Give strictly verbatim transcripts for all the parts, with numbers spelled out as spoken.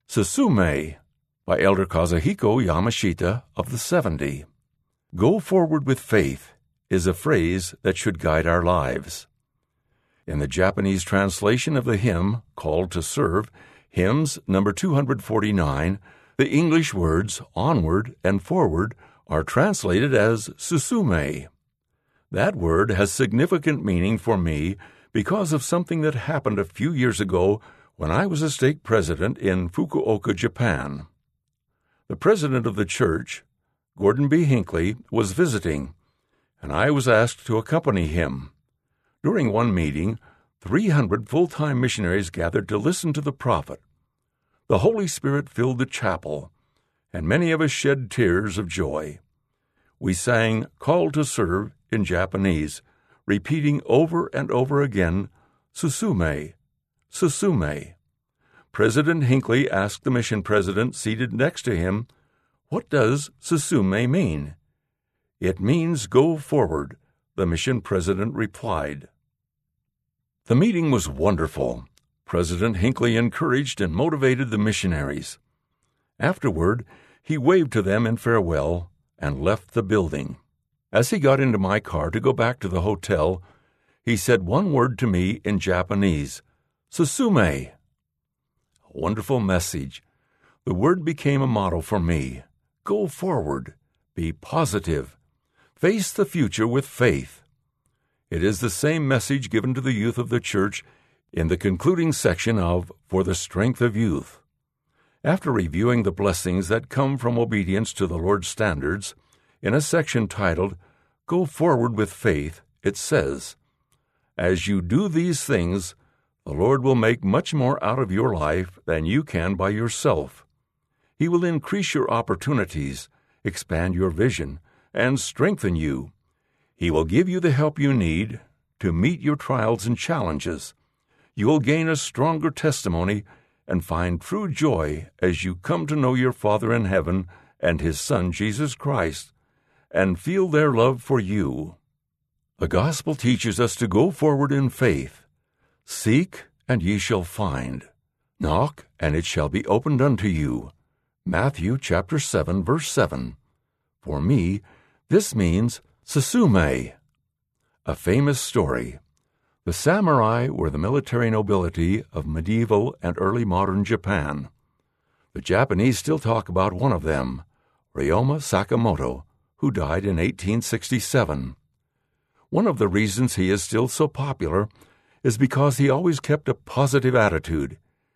Susume, by Elder Kazuhiko Yamashita of the seventy. Go forward with faith is a phrase that should guide our lives. In the Japanese translation of the hymn, Called to Serve, hymns number two hundred forty-nine, the English words onward and forward are translated as Susume. That word has significant meaning for me because of something that happened a few years ago when I was a stake president in Fukuoka, Japan. The president of the church, Gordon B. Hinckley, was visiting, and I was asked to accompany him. During one meeting, three hundred full-time missionaries gathered to listen to the prophet. The Holy Spirit filled the chapel, and many of us shed tears of joy. We sang Call to Serve in Japanese, repeating over and over again, Susume, Susume. President Hinckley asked the mission president seated next to him, "What does Susume mean?" "It means go forward," the mission president replied. The meeting was wonderful. President Hinckley encouraged and motivated the missionaries. Afterward, he waved to them in farewell and left the building. As he got into my car to go back to the hotel, he said one word to me in Japanese, Susume. A wonderful message. The word became a motto for me. Go forward. Be positive. Face the future with faith. It is the same message given to the youth of the church in the concluding section of For the Strength of Youth. After reviewing the blessings that come from obedience to the Lord's standards, in a section titled Go Forward with Faith, it says, As you do these things, the Lord will make much more out of your life than you can by yourself. He will increase your opportunities, expand your vision, and strengthen you. He will give you the help you need to meet your trials and challenges. You will gain a stronger testimony and find true joy as you come to know your Father in heaven and His Son, Jesus Christ, and feel their love for you. The Gospel teaches us to go forward in faith. Seek, and ye shall find. Knock, and it shall be opened unto you. Matthew chapter seven, verse seven. For me, this means Susume. A famous story. The samurai were the military nobility of medieval and early modern Japan. The Japanese still talk about one of them, Ryoma Sakamoto, who died in eighteen sixty-seven. One of the reasons he is still so popular is because he always kept a positive attitude.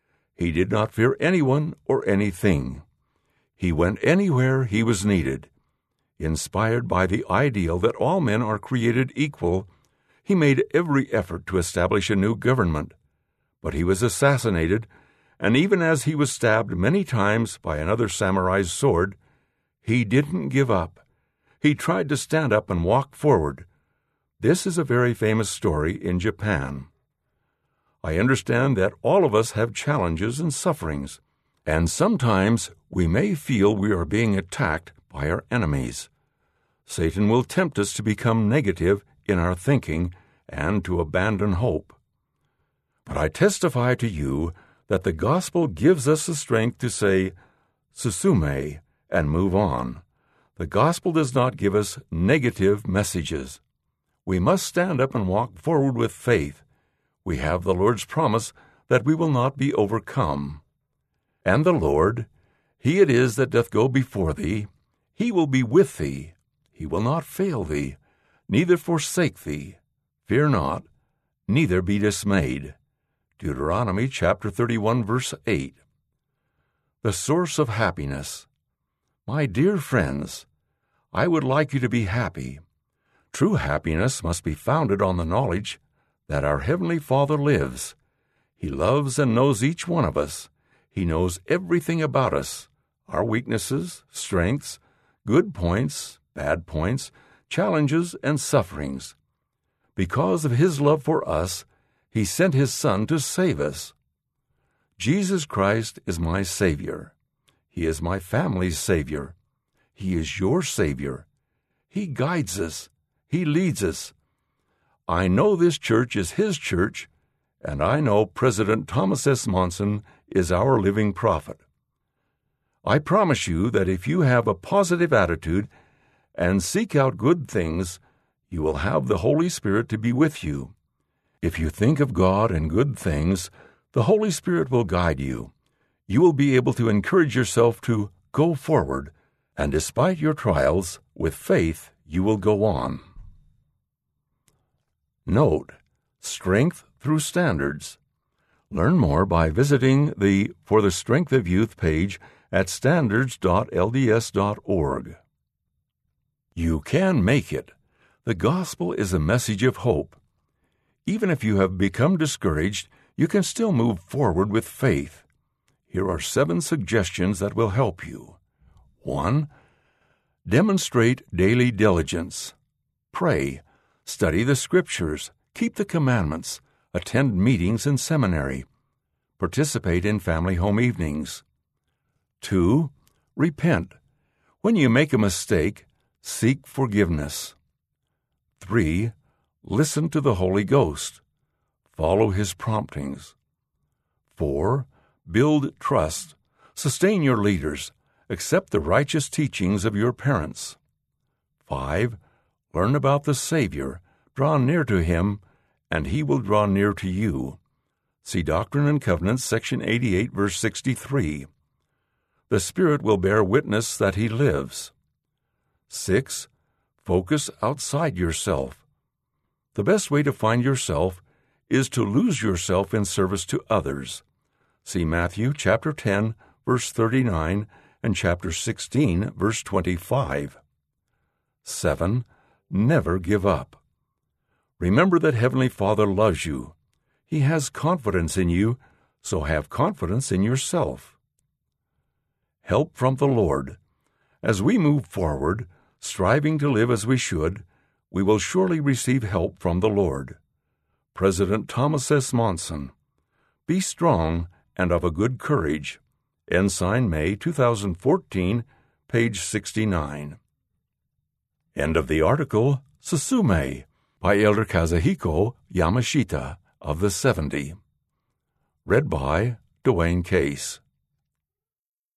He did not fear anyone or anything. He went anywhere he was needed. Inspired by the ideal that all men are created equal, he made every effort to establish a new government. But he was assassinated, and even as he was stabbed many times by another samurai's sword, he didn't give up. He tried to stand up and walk forward. This is a very famous story in Japan. I understand that all of us have challenges and sufferings, and sometimes we may feel we are being attacked by our enemies. Satan will tempt us to become negative in our thinking and to abandon hope. But I testify to you that the gospel gives us the strength to say, Susume, and move on. The gospel does not give us negative messages. We must stand up and walk forward with faith. We have the Lord's promise that we will not be overcome. And the Lord, He it is that doth go before thee. He will be with thee. He will not fail thee, neither forsake thee. Fear not, neither be dismayed. Deuteronomy chapter thirty-one, verse eight. The source of happiness. My dear friends, I would like you to be happy. True happiness must be founded on the knowledge that our Heavenly Father lives. He loves and knows each one of us. He knows everything about us, our weaknesses, strengths, good points, bad points, challenges, and sufferings. Because of His love for us, He sent His Son to save us. Jesus Christ is my Savior. He is my family's Savior. He is your Savior. He guides us. He leads us. I know this church is His church, and I know President Thomas S. Monson is our living prophet. I promise you that if you have a positive attitude and seek out good things, you will have the Holy Spirit to be with you. If you think of God and good things, the Holy Spirit will guide you. You will be able to encourage yourself to go forward, and despite your trials, with faith, you will go on. Note: Strength through Standards. Learn more by visiting the For the Strength of Youth page at standards dot l d s dot org. You can make it. The gospel is a message of hope. Even if you have become discouraged, you can still move forward with faith. Here are seven suggestions that will help you. one. Demonstrate daily diligence. Pray, study the Scriptures, keep the commandments, attend meetings in seminary, participate in family home evenings. two. Repent. When you make a mistake, seek forgiveness. three. Listen to the Holy Ghost. Follow His promptings. four. Build trust. Sustain your leaders. Accept the righteous teachings of your parents. five. Learn about the Savior. Draw near to Him, and He will draw near to you. See Doctrine and Covenants, section eighty-eight, verse sixty-three. The Spirit will bear witness that He lives. six. Focus outside yourself. The best way to find yourself is to lose yourself in service to others. See Matthew chapter ten, verse thirty-nine, and chapter sixteen, verse twenty-five. seven. Never give up. Remember that Heavenly Father loves you. He has confidence in you, so have confidence in yourself. Help from the Lord. As we move forward, striving to live as we should, we will surely receive help from the Lord. President Thomas S. Monson. Be strong and of a good courage. Ensign, May two thousand fourteen, page sixty-nine. End of the article, Susume, by Elder Kazuhiko Yamashita of the seventy. Read by Dwayne Case.